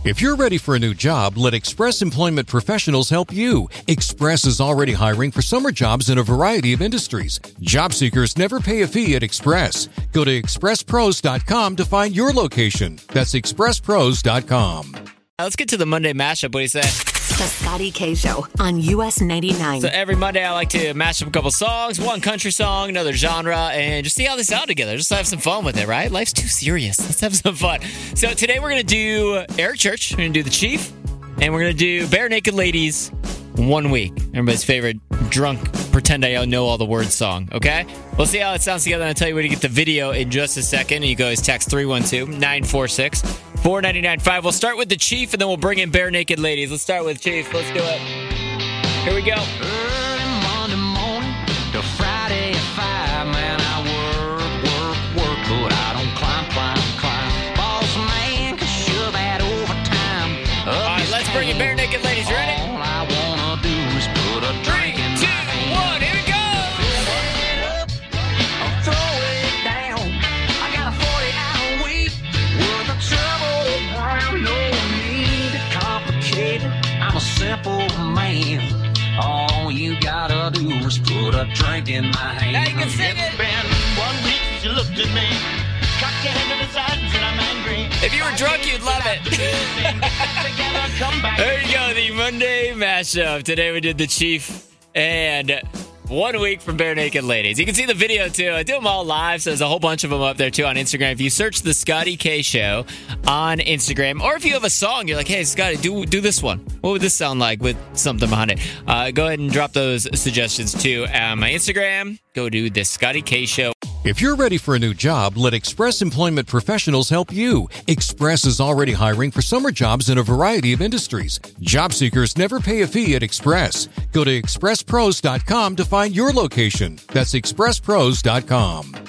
If you're ready for a new job, let Express Employment Professionals help you. Express is already hiring for summer jobs in a variety of industries. Job seekers never pay a fee at Express. Go to expresspros.com to find your location. That's expresspros.com. Let's get to the Monday mashup. What do you say? The Scotty K Show on US 99. So every Monday I like to mash up a couple songs, one country song, another genre, and just see how they sound together. Just have some fun with it, right? Life's too serious. Let's have some fun. So today we're going to do Eric Church, we're going to do The Chief, and we're going to do Bare Naked Ladies 1 week. Everybody's favorite drunk, pretend I know all the words song, okay? We'll see how it sounds together, and I'll tell you where to get the video in just a second. And you guys text 312-946-4995. We'll start with The Chief, and then we'll bring in Bare Naked Ladies. Let's start with Chief. Let's do it. Here we go. Early Monday morning to Friday at 5, man, I work, but I don't climb. Boss man can shove that overtime. All right, let's bring in Bare Naked Ladies. You ready? All I wanna do is put a drink in my hand. 3, 2, 1, here we go. Fill it up, I'll throw it down. I got a 40-hour week worth of trouble. No need to complicate it. I'm a simple man. All you gotta do is put a drink in my hand. Now you can sing it. It's been 1 week since you looked at me. Cock your head to the side and said I'm angry. If you were drunk, you'd love it. There you go, the Monday mashup. Today we did The Chief and 1 week from Bare Naked Ladies. You can see the video, too. I do them all live, so there's a whole bunch of them up there, too, on Instagram. If you search The Scotty K Show on Instagram, or if you have a song, you're like, hey, Scotty, do this one. What would this sound like with something behind it? Go ahead and drop those suggestions, too, on my Instagram. Go to The Scotty K Show. If you're ready for a new job, let Express Employment Professionals help you. Express is already hiring for summer jobs in a variety of industries. Job seekers never pay a fee at Express. Go to expresspros.com to find your location. That's expresspros.com.